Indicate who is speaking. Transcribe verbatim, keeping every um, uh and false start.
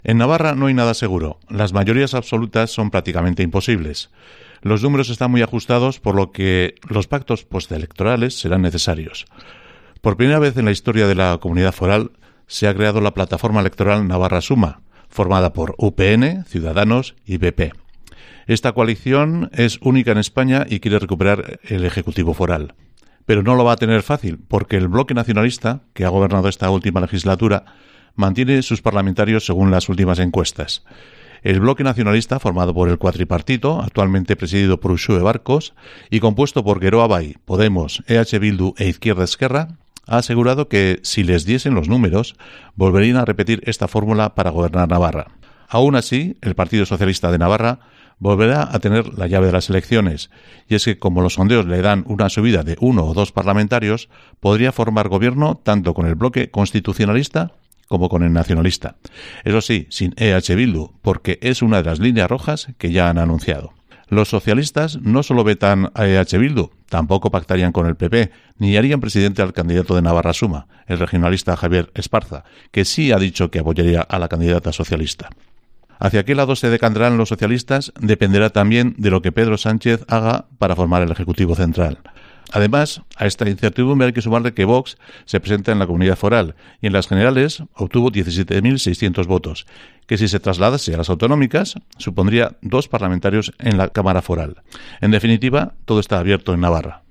Speaker 1: En Navarra no hay nada seguro. Las mayorías absolutas son prácticamente imposibles. Los números están muy ajustados, por lo que los pactos postelectorales serán necesarios. Por primera vez en la historia de la comunidad foral se ha creado la plataforma electoral Navarra Suma, formada por U P N, Ciudadanos y B P. Esta coalición es única en España y quiere recuperar el Ejecutivo foral. Pero no lo va a tener fácil, porque el bloque nacionalista, que ha gobernado esta última legislatura, mantiene sus parlamentarios según las últimas encuestas. El bloque nacionalista, formado por el cuatripartito, actualmente presidido por Uxue Barcos y compuesto por Geroa Bai, Podemos, E H Bildu e Izquierda Esquerra, ha asegurado que, si les diesen los números, volverían a repetir esta fórmula para gobernar Navarra. Aún así, el Partido Socialista de Navarra volverá a tener la llave de las elecciones, y es que como los sondeos le dan una subida de uno o dos parlamentarios, podría formar gobierno tanto con el bloque constitucionalista como con el nacionalista. Eso sí, sin E H Bildu, porque es una de las líneas rojas que ya han anunciado. Los socialistas no solo vetan a E H Bildu, tampoco pactarían con el P P, ni harían presidente al candidato de Navarra Suma, el regionalista Javier Esparza, que sí ha dicho que apoyaría a la candidata socialista. Hacia qué lado se decantarán los socialistas dependerá también de lo que Pedro Sánchez haga para formar el Ejecutivo Central. Además, a esta incertidumbre hay que sumarle que Vox se presenta en la comunidad foral y en las generales obtuvo diecisiete mil seiscientos votos, que si se trasladase a las autonómicas supondría dos parlamentarios en la Cámara Foral. En definitiva, todo está abierto en Navarra.